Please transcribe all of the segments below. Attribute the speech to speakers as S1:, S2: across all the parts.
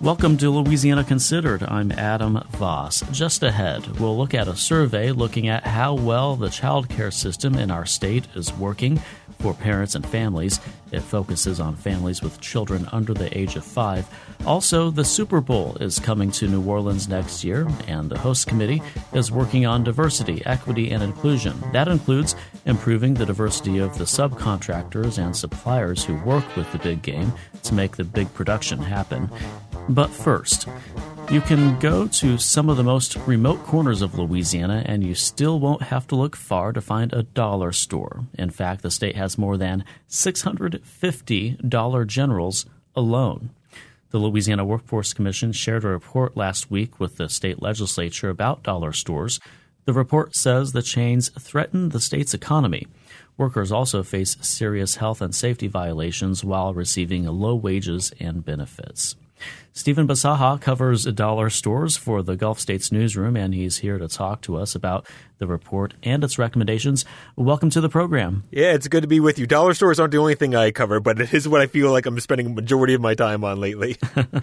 S1: Welcome to Louisiana Considered. I'm Adam Voss. Just ahead, we'll look at a survey looking at how well the child care system in our state is working for parents and families. It focuses on families with children under the age of 5. Also, the Super Bowl is coming to New Orleans next year, and the host committee is working on diversity, equity, and inclusion. That includes improving the diversity of the subcontractors and suppliers who work with the big game to make the big production happen. But first, you can go to some of the most remote corners of Louisiana and you still won't have to look far to find a dollar store. In fact, the state has more than 650 Dollar Generals alone. The Louisiana Workforce Commission shared a report last week with the state legislature about dollar stores. The report says the chains threaten the state's economy. Workers also face serious health and safety violations while receiving low wages and benefits. Stephen Basaha covers dollar stores for the Gulf States Newsroom, and he's here to talk to us about the report and its recommendations. Welcome to the program.
S2: Yeah, it's good to be with you. Dollar stores aren't the only thing I cover, but it is what I feel like I'm spending a majority of my time on lately.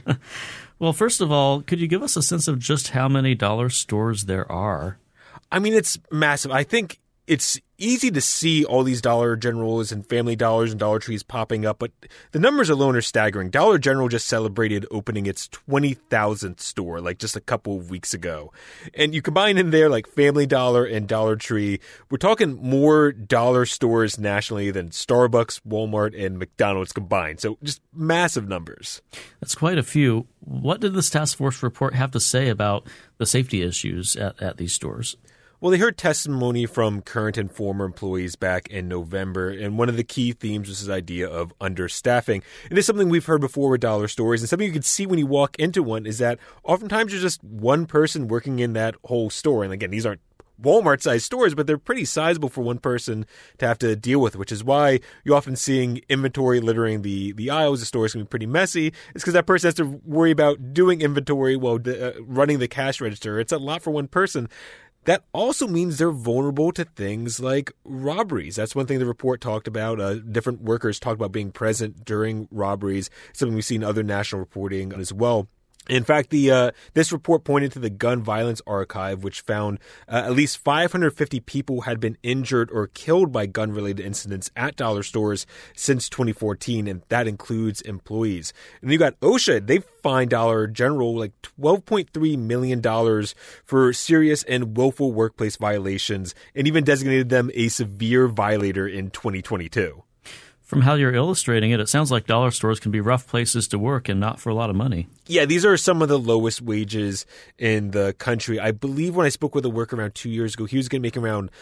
S1: Well, first of all, could you give us a sense of just how many dollar stores there are?
S2: I mean, it's massive. I think it's easy to see all these Dollar Generals and Family Dollars and Dollar Trees popping up, but the numbers alone are staggering. Dollar General just celebrated opening its 20,000th store like just a couple of weeks ago. And you combine in there like Family Dollar and Dollar Tree, we're talking more dollar stores nationally than Starbucks, Walmart, and McDonald's combined. So just massive numbers.
S1: That's quite a few. What did this task force report have to say about the safety issues at these stores?
S2: Well, they heard testimony from current and former employees back in November, and one of the key themes was this idea of understaffing. And it's something we've heard before with dollar stores, and something you can see when you walk into one is that oftentimes there's just one person working in that whole store. And again, these aren't Walmart-sized stores, but they're pretty sizable for one person to have to deal with, which is why you're often seeing inventory littering the aisles. The stores can be pretty messy. It's because that person has to worry about doing inventory while running the cash register. It's a lot for one person. That also means they're vulnerable to things like robberies. That's one thing the report talked about. Different workers talked about being present during robberies, something we've seen in other national reporting as well. In fact, this report pointed to the Gun Violence Archive, which found at least 550 people had been injured or killed by gun-related incidents at dollar stores since 2014, and that includes employees. And then you got OSHA. They fined Dollar General like $12.3 million for serious and willful workplace violations, and even designated them a severe violator in 2022.
S1: From how you're illustrating it, it sounds like dollar stores can be rough places to work and not for a lot of money.
S2: Yeah, these are some of the lowest wages in the country. I believe when I spoke with a worker around 2 years ago, he was going to make around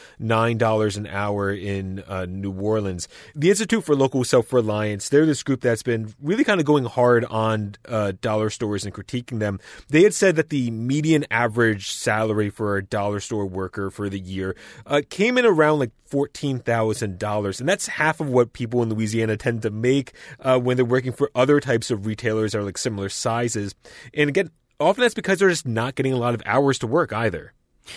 S2: $9 an hour in New Orleans. The Institute for Local Self-Reliance, they're this group that's been really kind of going hard on dollar stores and critiquing them. They had said that the median average salary for a dollar store worker for the year came in around like $14,000. And that's half of what people in Louisiana tend to make when they're working for other types of retailers that are like similar sizes. And again, often that's because they're just not getting a lot of hours to work either.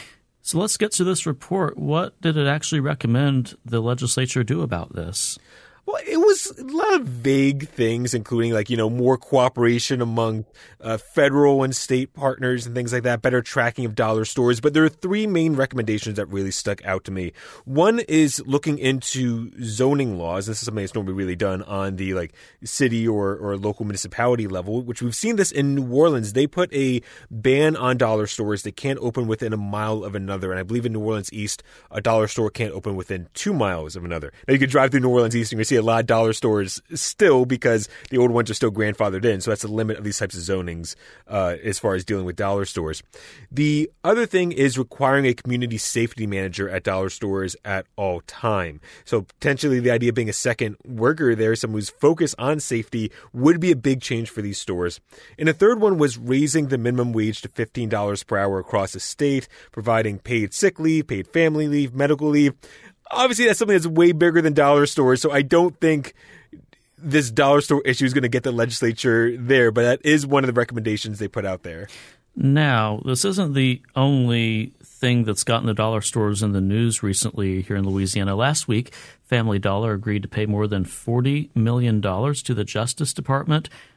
S1: So let's get to this report. What did it actually recommend the legislature do about this?
S2: Well, it was a lot of vague things, including more cooperation among federal and state partners and things like that, better tracking of dollar stores. But there are three main recommendations that really stuck out to me. One is looking into zoning laws. This is something that's normally really done on the city or local municipality level, which we've seen this in New Orleans. They put a ban on dollar stores. They can't open within a mile of another. And I believe in New Orleans East, a dollar store can't open within 2 miles of another. Now, you could drive through New Orleans East and you see a lot of dollar stores still because the old ones are still grandfathered in. So that's the limit of these types of zonings as far as dealing with dollar stores. The other thing is requiring a community safety manager at dollar stores at all time. So potentially the idea of being a second worker there, someone who's focused on safety, would be a big change for these stores. And the third one was raising the minimum wage to $15 per hour across the state, providing paid sick leave, paid family leave, medical leave. Obviously, that's something that's way bigger than dollar stores, so I don't think this dollar store issue is going to get the legislature there, but that is one of the recommendations they put out there.
S1: Now, this isn't the only thing that's gotten the dollar stores in the news recently here in Louisiana. Last week, Family Dollar agreed to pay more than $40 million to the Justice Department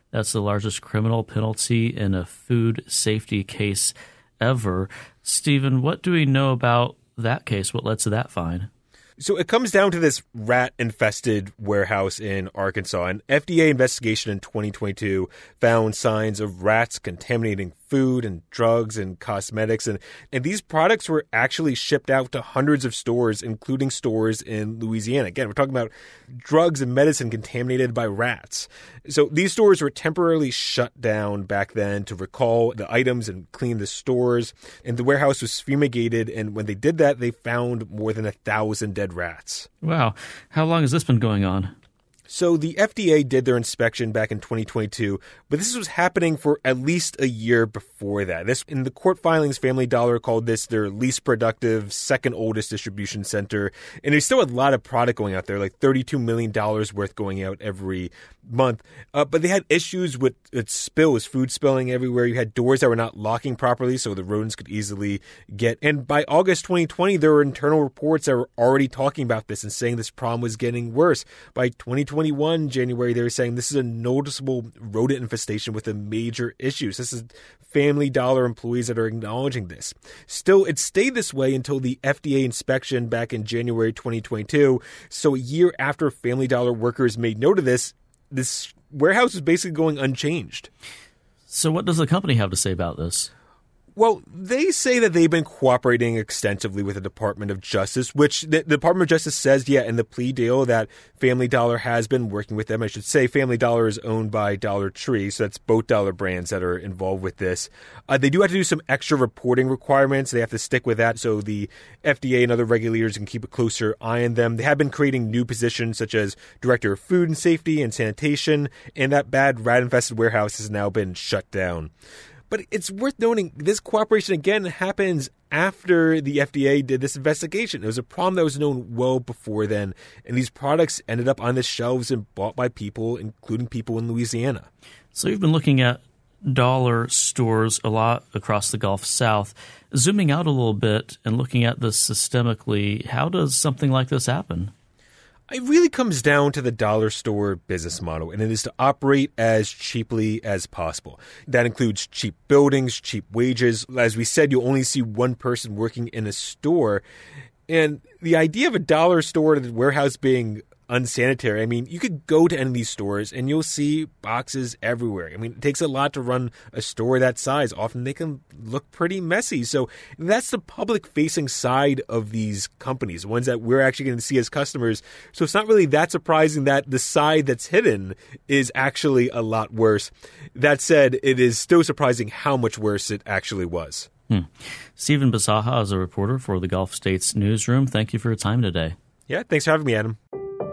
S1: That's the largest criminal penalty in a food safety case ever. Stephen, what do we know about that case? What led to that fine?
S2: So it comes down to this rat-infested warehouse in Arkansas. An FDA investigation in 2022 found signs of rats contaminating food and drugs and cosmetics. And these products were actually shipped out to hundreds of stores, including stores in Louisiana. Again, we're talking about drugs and medicine contaminated by rats. So these stores were temporarily shut down back then to recall the items and clean the stores. And the warehouse was fumigated. And when they did that, they found more than 1,000 dead rats.
S1: Wow. How long has this been going on?
S2: So the FDA did their inspection back in 2022, but this was happening for at least a year before that. This, in the court filings, Family Dollar called this their least productive, second oldest distribution center. And there's still a lot of product going out there, like $32 million worth going out every month. But they had issues with spills, food spilling everywhere. You had doors that were not locking properly, so the rodents could easily get. And by August 2020, there were internal reports that were already talking about this and saying this problem was getting worse. By 2021, January, they were saying this is a noticeable rodent infestation with a major issues. This is Family Dollar employees that are acknowledging this. Still, it stayed this way until the FDA inspection back in January 2022. So a year after Family Dollar workers made note of this warehouse is basically going unchanged.
S1: So what does the company have to say about this?
S2: Well, they say that they've been cooperating extensively with the Department of Justice, which the Department of Justice says, in the plea deal that Family Dollar has been working with them. I should say Family Dollar is owned by Dollar Tree, so that's both Dollar brands that are involved with this. They do have to do some extra reporting requirements. They have to stick with that so the FDA and other regulators can keep a closer eye on them. They have been creating new positions such as Director of Food and Safety and Sanitation, and that bad rat-infested warehouse has now been shut down. But it's worth noting this cooperation, again, happens after the FDA did this investigation. It was a problem that was known well before then, and these products ended up on the shelves and bought by people, including people in Louisiana.
S1: So you've been looking at dollar stores a lot across the Gulf South. Zooming out a little bit and looking at this systemically, how does something like this happen?
S2: It really comes down to the dollar store business model, and it is to operate as cheaply as possible. That includes cheap buildings, cheap wages. As we said, you only see one person working in a store. And the idea of a dollar store and a warehouse being unsanitary, I mean, you could go to any of these stores and you'll see boxes everywhere. I mean, it takes a lot to run a store that size. Often they can look pretty messy. So that's the public-facing side of these companies, the ones that we're actually going to see as customers. So it's not really that surprising that the side that's hidden is actually a lot worse. That said, it is still surprising how much worse it actually was.
S1: Stephen Bisaha is a reporter for the Gulf States Newsroom. Thank you for your time today.
S2: Yeah, thanks for having me, Adam.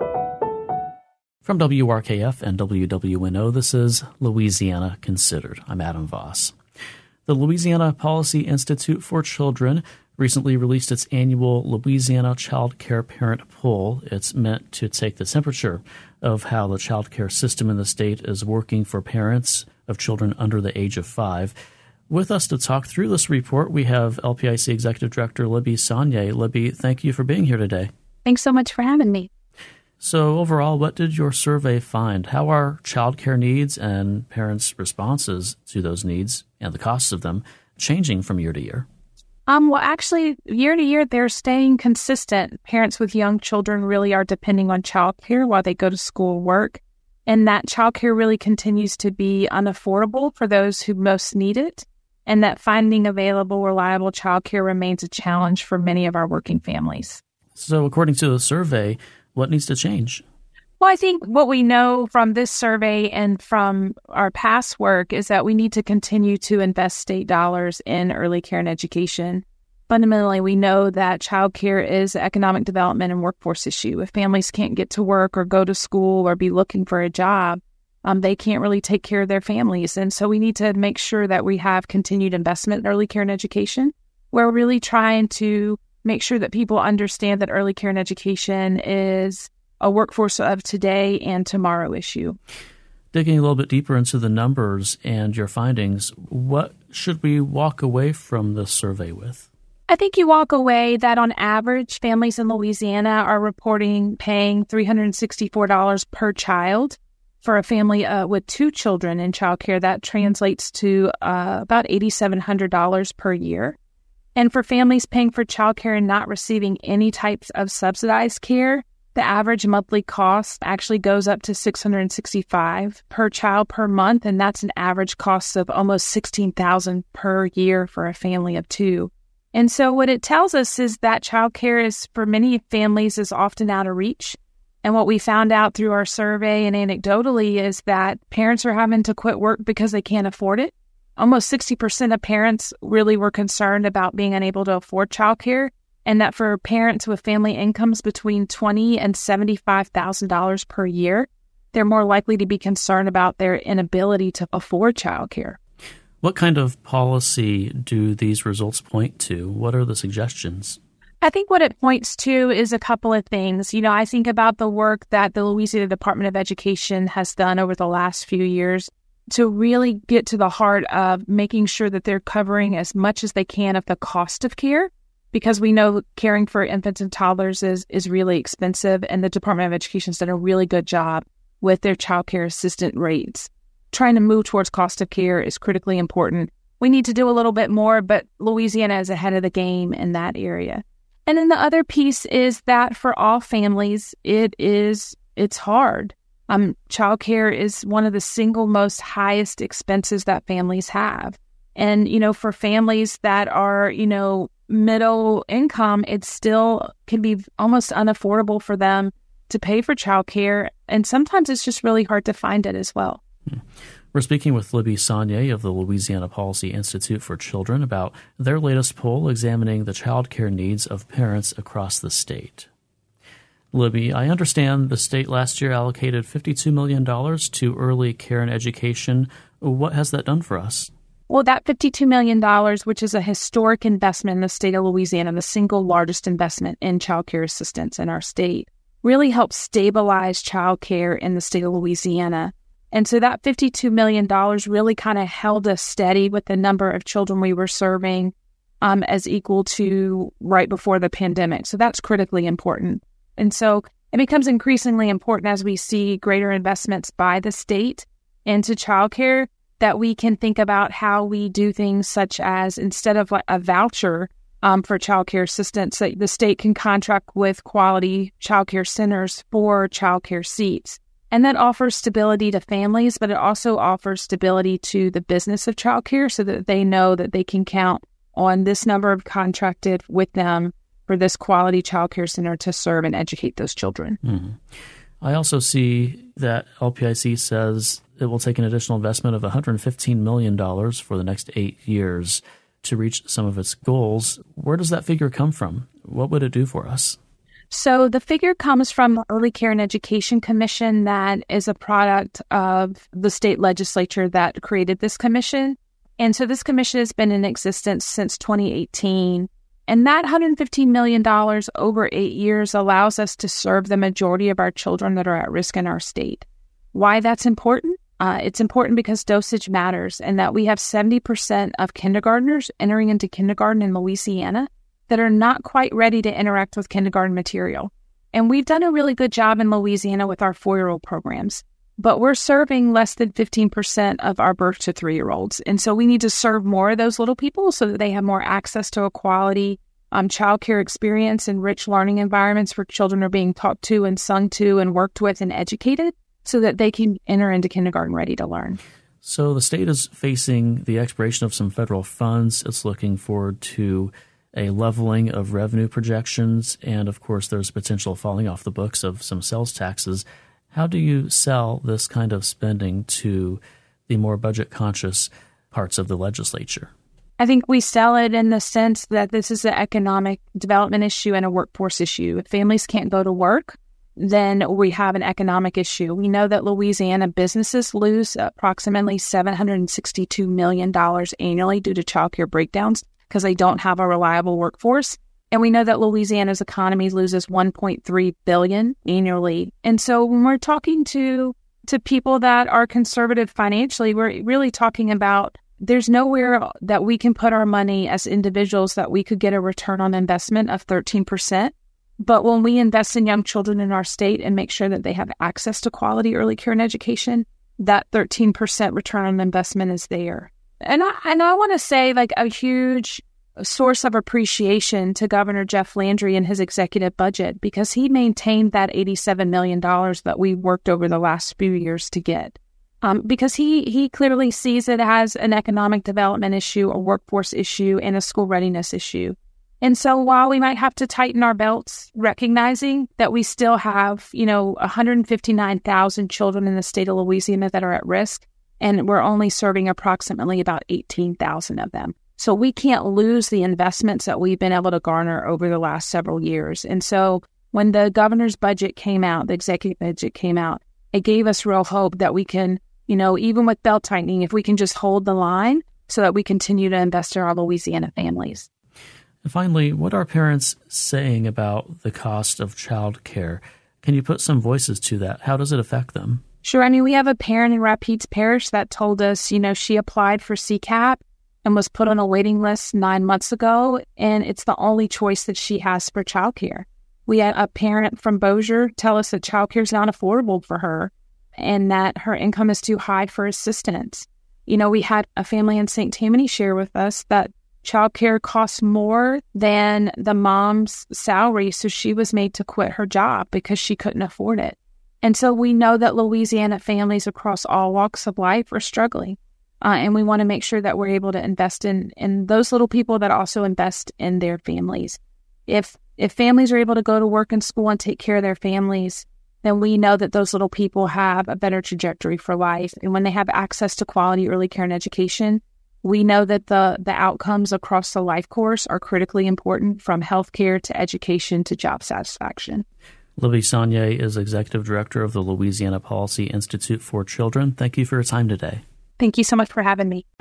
S1: From WRKF and WWNO, this is Louisiana Considered. I'm Adam Voss. The Louisiana Policy Institute for Children recently released its annual Louisiana Child Care Parent Poll. It's meant to take the temperature of how the child care system in the state is working for parents of children under the age of 5. With us to talk through this report, we have LPIC Executive Director Libby Saunier. Libby, thank you for being here today.
S3: Thanks so much for having me.
S1: So overall, what did your survey find? How are child care needs and parents' responses to those needs and the costs of them changing from year to year?
S3: Well, actually, year to year, they're staying consistent. Parents with young children really are depending on child care while they go to school or work. And that child care really continues to be unaffordable for those who most need it. And that finding available, reliable child care remains a challenge for many of our working families.
S1: So according to the survey, what needs to change?
S3: Well, I think what we know from this survey and from our past work is that we need to continue to invest state dollars in early care and education. Fundamentally, we know that child care is an economic development and workforce issue. If families can't get to work or go to school or be looking for a job, they can't really take care of their families. And so we need to make sure that we have continued investment in early care and education. We're really trying to make sure that people understand that early care and education is a workforce of today and tomorrow issue.
S1: Digging a little bit deeper into the numbers and your findings, what should we walk away from this survey with?
S3: I think you walk away that on average, families in Louisiana are reporting paying $364 per child For a family with 2 children in childcare, that translates to about $8,700 per year. And for families paying for childcare and not receiving any types of subsidized care, the average monthly cost actually goes up to $665 per child per month, and that's an average cost of almost $16,000 per year for a family of 2. And so what it tells us is that childcare is, for many families, is often out of reach. And what we found out through our survey and anecdotally is that parents are having to quit work because they can't afford it. Almost 60% of parents really were concerned about being unable to afford childcare, and that for parents with family incomes between $20,000 and $75,000 per year, they're more likely to be concerned about their inability to afford childcare.
S1: What kind of policy do these results point to? What are the suggestions?
S3: I think what it points to is a couple of things. I think about the work that the Louisiana Department of Education has done over the last few years to really get to the heart of making sure that they're covering as much as they can of the cost of care, because we know caring for infants and toddlers is really expensive, and the Department of Education has done a really good job with their child care assistant rates. Trying to move towards cost of care is critically important. We need to do a little bit more, but Louisiana is ahead of the game in that area. And then the other piece is that for all families, it's hard. Childcare is one of the single most highest expenses that families have. And, for families that are, middle income, it still can be almost unaffordable for them to pay for childcare. And sometimes it's just really hard to find it as well.
S1: We're speaking with Libby Saunier of the Louisiana Policy Institute for Children about their latest poll examining the child care needs of parents across the state. Libby, I understand the state last year allocated $52 million to early care and education. What has that done for us?
S3: Well, that $52 million, which is a historic investment in the state of Louisiana, the single largest investment in child care assistance in our state, really helped stabilize child care in the state of Louisiana. And so that $52 million really kind of held us steady with the number of children we were serving as equal to right before the pandemic. So that's critically important. And so it becomes increasingly important as we see greater investments by the state into childcare that we can think about how we do things such as, instead of a voucher for childcare assistance, that the state can contract with quality childcare centers for childcare seats. And that offers stability to families, but it also offers stability to the business of childcare so that they know that they can count on this number of contracted with them for this quality childcare center to serve and educate those children.
S1: Mm-hmm. I also see that LPIC says it will take an additional investment of $115 million for the next 8 years to reach some of its goals. Where does that figure come from? What would it do for us?
S3: So the figure comes from the Early Care and Education Commission that is a product of the state legislature that created this commission. And so this commission has been in existence since 2018. And that $115 million over 8 years allows us to serve the majority of our children that are at risk in our state. Why that's important? It's important because dosage matters, and that we have 70% of kindergartners entering into kindergarten in Louisiana that are not quite ready to interact with kindergarten material. And we've done a really good job in Louisiana with our 4-year-old programs, but we're serving less than 15% of our birth to 3-year-olds. And so we need to serve more of those little people so that they have more access to a quality childcare experience and rich learning environments where children are being talked to and sung to and worked with and educated so that they can enter into kindergarten ready to learn.
S1: So the state is facing the expiration of some federal funds. It's looking forward to a leveling of revenue projections, and of course there's potential falling off the books of some sales taxes. How do you sell this kind of spending to the more budget-conscious parts of the legislature?
S3: I think we sell it in the sense that this is an economic development issue and a workforce issue. If families can't go to work, then we have an economic issue. We know that Louisiana businesses lose approximately $762 million annually due to childcare breakdowns because they don't have a reliable workforce. And we know that Louisiana's economy loses $1.3 billion annually. And so when we're talking to people that are conservative financially, we're really talking about there's nowhere that we can put our money as individuals that we could get a return on investment of 13%. But when we invest in young children in our state and make sure that they have access to quality early care and education, that 13% return on investment is there. And I want to say, like, a huge source of appreciation to Governor Jeff Landry and his executive budget, because he maintained that $87 million that we worked over the last few years to get. Because he clearly sees it as an economic development issue, a workforce issue, and a school readiness issue. And so while we might have to tighten our belts, recognizing that we still have, 159,000 children in the state of Louisiana that are at risk, and we're only serving approximately about 18,000 of them. So we can't lose the investments that we've been able to garner over the last several years. And so when the governor's budget came out, the executive budget came out, it gave us real hope that we can, even with belt tightening, if we can just hold the line so that we continue to invest in our Louisiana families.
S1: And finally, what are parents saying about the cost of child care? Can you put some voices to that? How does it affect them?
S3: Sure. We have a parent in Rapides Parish that told us, she applied for CCAP and was put on a waiting list 9 months ago, and it's the only choice that she has for childcare. We had a parent from Bossier tell us that childcare is not affordable for her and that her income is too high for assistance. We had a family in St. Tammany share with us that childcare costs more than the mom's salary, so she was made to quit her job because she couldn't afford it. And so we know that Louisiana families across all walks of life are struggling. And we want to make sure that we're able to invest in those little people that also invest in their families. If families are able to go to work and school and take care of their families, then we know that those little people have a better trajectory for life. And when they have access to quality early care and education, we know that the outcomes across the life course are critically important, from healthcare to education to job satisfaction.
S1: Libby Saunier is Executive Director of the Louisiana Policy Institute for Children. Thank you for your time today.
S3: Thank you so much for having me.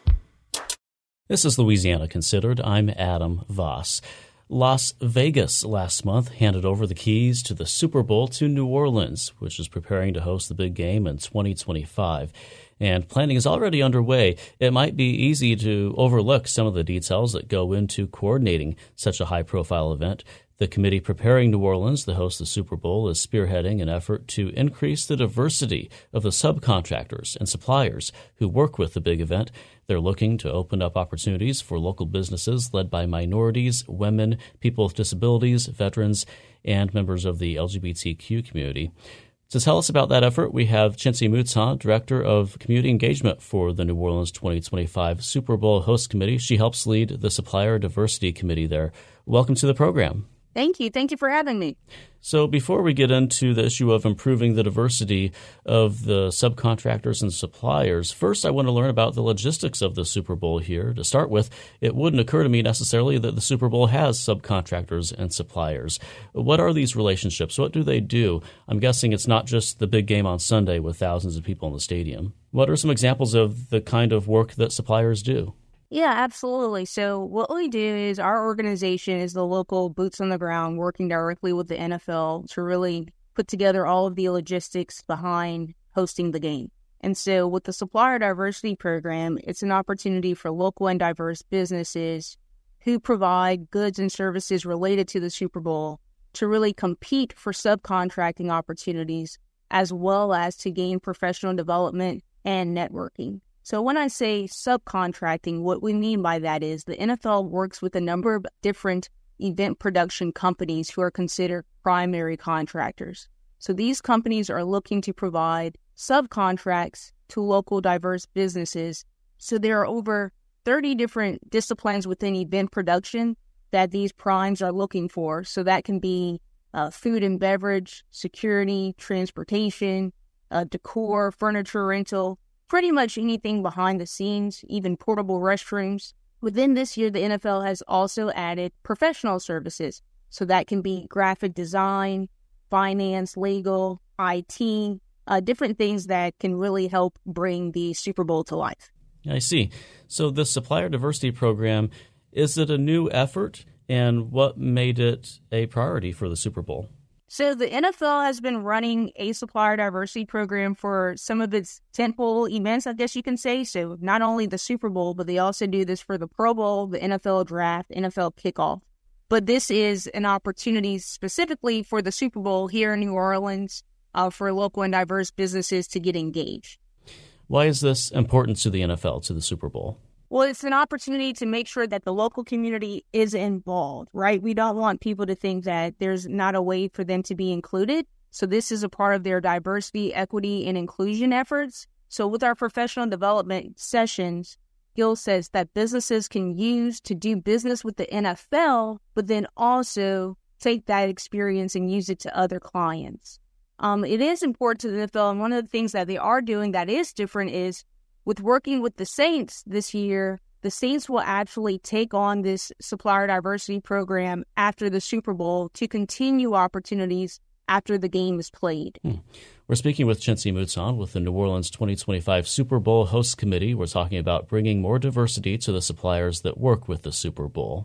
S1: This is Louisiana Considered. I'm Adam Voss. Las Vegas last month handed over the keys to the Super Bowl to New Orleans, which is preparing to host the big game in 2025. And planning is already underway. It might be easy to overlook some of the details that go into coordinating such a high-profile event. The committee preparing New Orleans to host the Super Bowl is spearheading an effort to increase the diversity of the subcontractors and suppliers who work with the big event. They're looking to open up opportunities for local businesses led by minorities, women, people with disabilities, veterans, and members of the LGBTQ community. To tell us about that effort, we have Chincy Mouton, Director of Community Engagement for the New Orleans 2025 Super Bowl Host Committee. She helps lead the Supplier Diversity Committee there. Welcome to the program.
S4: Thank you. Thank you for having me.
S1: So before we get into the issue of improving the diversity of the subcontractors and suppliers, first I want to learn about the logistics of the Super Bowl here. To start with, it wouldn't occur to me necessarily that the Super Bowl has subcontractors and suppliers. What are these relationships? What do they do? I'm guessing it's not just the big game on Sunday with thousands of people in the stadium. What are some examples of the kind of work that suppliers do?
S4: Yeah, absolutely. So what we do is our organization is the local boots on the ground working directly with the NFL to really put together all of the logistics behind hosting the game. And so with the Supplier Diversity Program, it's an opportunity for local and diverse businesses who provide goods and services related to the Super Bowl to really compete for subcontracting opportunities, as well as to gain professional development and networking. So when I say subcontracting, what we mean by that is the NFL works with a number of different event production companies who are considered primary contractors. So these companies are looking to provide subcontracts to local diverse businesses. So there are over 30 different disciplines within event production that these primes are looking for. So that can be food and beverage, security, transportation, decor, furniture rental, pretty much anything behind the scenes, even portable restrooms. Within this year, the NFL has also added professional services. So that can be graphic design, finance, legal, IT, different things that can really help bring the Super Bowl to life.
S1: I see. So the Supplier Diversity Program, is it a new effort? And what made it a priority for the Super Bowl?
S4: So the NFL has been running a supplier diversity program for some of its tentpole events, I guess you can say. So not only the Super Bowl, but they also do this for the Pro Bowl, the NFL Draft, NFL Kickoff. But this is an opportunity specifically for the Super Bowl here in New Orleans for local and diverse businesses to get engaged.
S1: Why is this important to the NFL, to the Super Bowl?
S4: Well, it's an opportunity to make sure that the local community is involved, right? We don't want people to think that there's not a way for them to be included. So this is a part of their diversity, equity, and inclusion efforts. So with our professional development sessions, Gil says that businesses can use to do business with the NFL, but then also take that experience and use it to other clients. It is important to the NFL, and one of the things that they are doing that is different is with working with the Saints this year, the Saints will actually take on this supplier diversity program after the Super Bowl to continue opportunities after the game is played.
S1: We're speaking with Chincy Moutson with the New Orleans 2025 Super Bowl Host Committee. We're talking about bringing more diversity to the suppliers that work with the Super Bowl.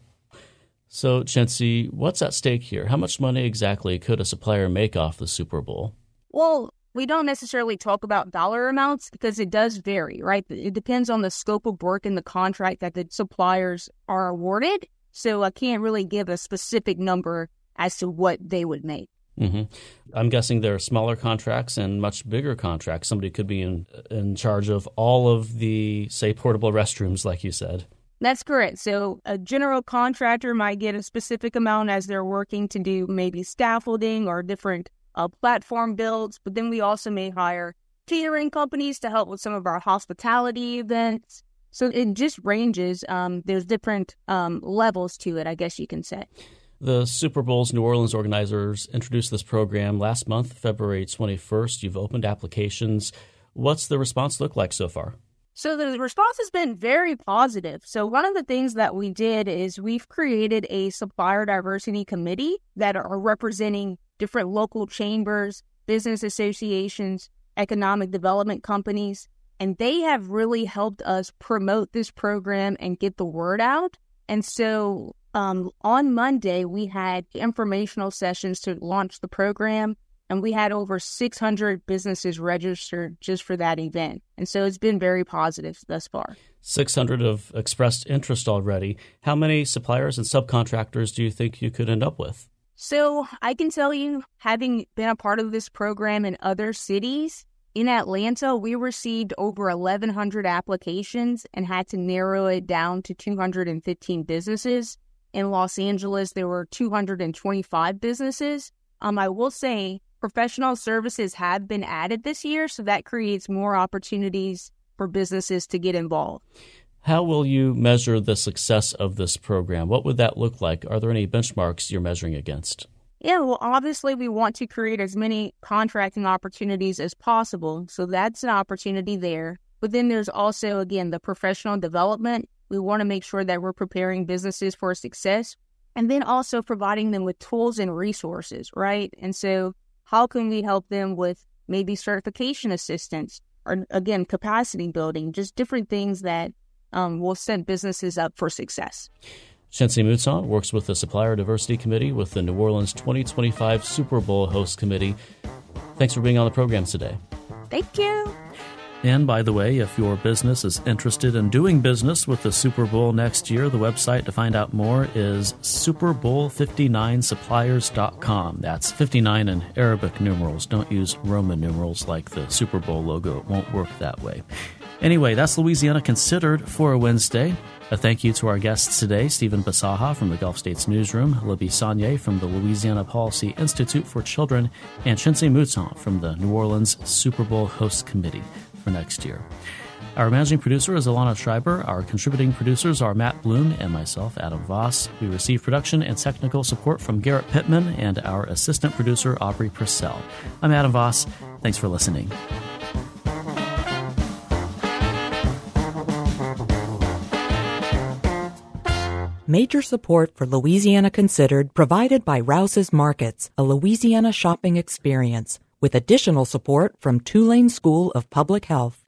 S1: So, Chincy, what's at stake here? How much money exactly could a supplier make off the Super Bowl?
S4: Well, we don't necessarily talk about dollar amounts because it does vary, right? It depends on the scope of work and the contract that the suppliers are awarded. So I can't really give a specific number as to what they would make.
S1: Mm-hmm. I'm guessing there are smaller contracts and much bigger contracts. Somebody could be in charge of all of the, say, portable restrooms, like you said.
S4: That's correct. So a general contractor might get a specific amount as they're working to do maybe scaffolding or different platform builds. But then we also may hire catering companies to help with some of our hospitality events. So it just ranges. There's different levels to it, I guess you can say.
S1: The Super Bowl's New Orleans organizers introduced this program last month, February 21st. You've opened applications. What's the response look like so far?
S4: So the response has been very positive. So one of the things that we did is we've created a supplier diversity committee that are representing different local chambers, business associations, economic development companies, and they have really helped us promote this program and get the word out. And so on Monday, we had informational sessions to launch the program, and we had over 600 businesses registered just for that event. And so it's been very positive thus far. 600
S1: have expressed interest already. How many suppliers and subcontractors do you think you could end up with?
S4: So I can tell you, having been a part of this program in other cities, in Atlanta, we received over 1,100 applications and had to narrow it down to 215 businesses. In Los Angeles, there were 225 businesses. I will say professional services have been added this year, so that creates more opportunities for businesses to get involved.
S1: How will you measure the success of this program? What would that look like? Are there any benchmarks you're measuring against?
S4: Yeah, well, obviously, we want to create as many contracting opportunities as possible, so that's an opportunity there. But then there's also, again, the professional development. We want to make sure that we're preparing businesses for success and then also providing them with tools and resources, right? And so how can we help them with maybe certification assistance or, again, capacity building, just different things that will set businesses up for success.
S1: Chincy Moutson works with the Supplier Diversity Committee with the New Orleans 2025 Super Bowl Host Committee. Thanks for being on the program today.
S4: Thank you.
S1: And by the way, if your business is interested in doing business with the Super Bowl next year, the website to find out more is superbowl59suppliers.com. That's 59 in Arabic numerals. Don't use Roman numerals like the Super Bowl logo. It won't work that way. Anyway, that's Louisiana Considered for a Wednesday. A thank you to our guests today, Stephen Bisaha from the Gulf States Newsroom, Libby Saunier from the Louisiana Policy Institute for Children, and Chincy Moutson from the New Orleans Super Bowl Host Committee for next year. Our managing producer is Alana Schreiber. Our contributing producers are Matt Bloom and myself, Adam Voss. We receive production and technical support from Garrett Pittman and our assistant producer, Aubrey Purcell. I'm Adam Voss. Thanks for listening.
S5: Major support for Louisiana Considered provided by Rouse's Markets, a Louisiana shopping experience, with additional support from Tulane School of Public Health.